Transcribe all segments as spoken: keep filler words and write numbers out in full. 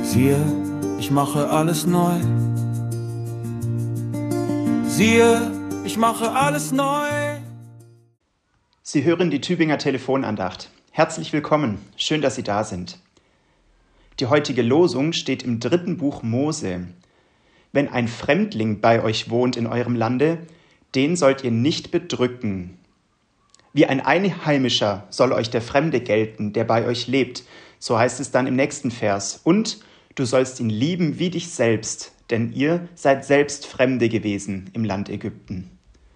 Siehe, ich mache alles neu. Siehe, ich mache alles neu. Sie hören die Tübinger Telefonandacht. Herzlich willkommen, schön, dass Sie da sind. Die heutige Losung steht im dritten Buch Mose. Wenn ein Fremdling bei euch wohnt in eurem Lande, den sollt ihr nicht bedrücken. Wie ein Einheimischer soll euch der Fremde gelten, der bei euch lebt. So heißt es dann im nächsten Vers. Und du sollst ihn lieben wie dich selbst, denn ihr seid selbst Fremde gewesen im Land Ägypten.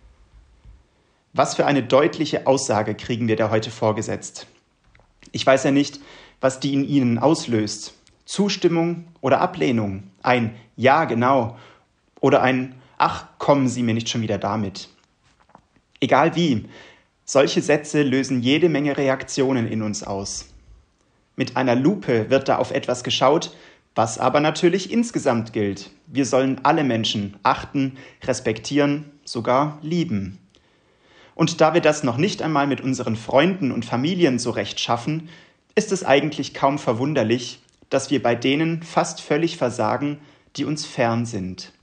Was für eine deutliche Aussage kriegen wir da heute vorgesetzt. Ich weiß ja nicht, was die in ihnen auslöst. Zustimmung oder Ablehnung? Ein Ja, genau. Oder ein Ach, kommen Sie mir nicht schon wieder damit. Egal wie, solche Sätze lösen jede Menge Reaktionen in uns aus. Mit einer Lupe wird da auf etwas geschaut, was aber natürlich insgesamt gilt. Wir sollen alle Menschen achten, respektieren, sogar lieben. Und da wir das noch nicht einmal mit unseren Freunden und Familien so recht schaffen, ist es eigentlich kaum verwunderlich, dass wir bei denen fast völlig versagen, die uns fern sind.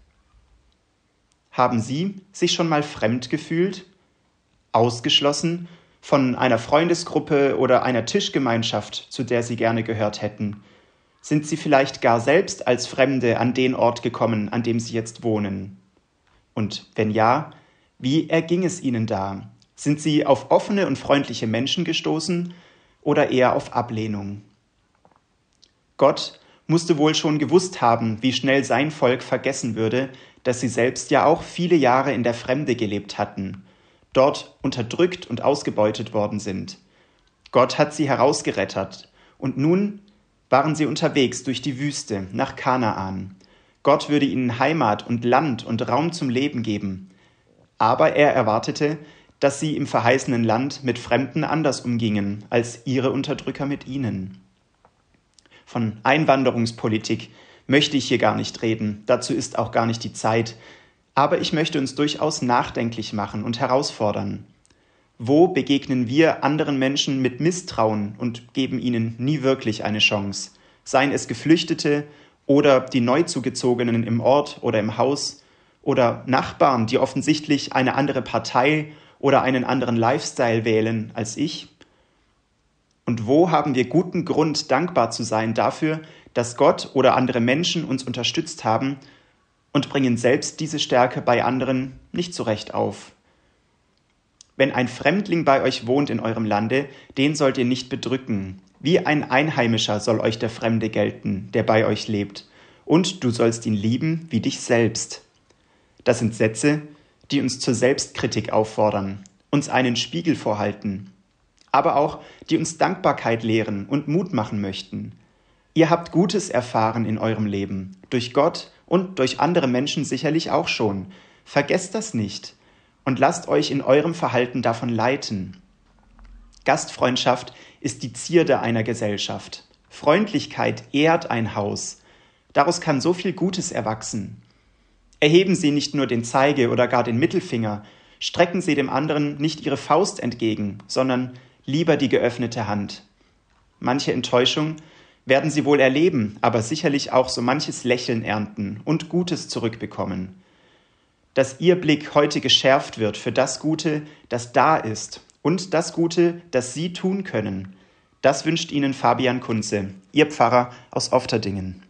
Haben Sie sich schon mal fremd gefühlt? Ausgeschlossen von einer Freundesgruppe oder einer Tischgemeinschaft, zu der Sie gerne gehört hätten? Sind Sie vielleicht gar selbst als Fremde an den Ort gekommen, an dem Sie jetzt wohnen? Und wenn ja, wie erging es Ihnen da? Sind Sie auf offene und freundliche Menschen gestoßen oder eher auf Ablehnung? Gott musste wohl schon gewusst haben, wie schnell sein Volk vergessen würde, dass sie selbst ja auch viele Jahre in der Fremde gelebt hatten, dort unterdrückt und ausgebeutet worden sind. Gott hat sie herausgerettet und nun waren sie unterwegs durch die Wüste nach Kanaan. Gott würde ihnen Heimat und Land und Raum zum Leben geben. Aber er erwartete, dass sie im verheißenen Land mit Fremden anders umgingen, als ihre Unterdrücker mit ihnen. Von Einwanderungspolitik möchte ich hier gar nicht reden, dazu ist auch gar nicht die Zeit. Aber ich möchte uns durchaus nachdenklich machen und herausfordern. Wo begegnen wir anderen Menschen mit Misstrauen und geben ihnen nie wirklich eine Chance? Seien es Geflüchtete oder die Neuzugezogenen im Ort oder im Haus oder Nachbarn, die offensichtlich eine andere Partei oder einen anderen Lifestyle wählen als ich? Und wo haben wir guten Grund, dankbar zu sein dafür, dass Gott oder andere Menschen uns unterstützt haben und bringen selbst diese Stärke bei anderen nicht so recht auf? Wenn ein Fremdling bei euch wohnt in eurem Lande, den sollt ihr nicht bedrücken. Wie ein Einheimischer soll euch der Fremde gelten, der bei euch lebt. Und du sollst ihn lieben wie dich selbst. Das sind Sätze, die uns zur Selbstkritik auffordern, uns einen Spiegel vorhalten, aber auch die uns Dankbarkeit lehren und Mut machen möchten. Ihr habt Gutes erfahren in eurem Leben, durch Gott und durch andere Menschen sicherlich auch schon. Vergesst das nicht und lasst euch in eurem Verhalten davon leiten. Gastfreundschaft ist die Zierde einer Gesellschaft. Freundlichkeit ehrt ein Haus. Daraus kann so viel Gutes erwachsen. Erheben Sie nicht nur den Zeige- oder gar den Mittelfinger, strecken Sie dem anderen nicht Ihre Faust entgegen, sondern lieber die geöffnete Hand. Manche Enttäuschung werden Sie wohl erleben, aber sicherlich auch so manches Lächeln ernten und Gutes zurückbekommen. Dass Ihr Blick heute geschärft wird für das Gute, das da ist und das Gute, das Sie tun können, das wünscht Ihnen Fabian Kunze, Ihr Pfarrer aus Ofterdingen.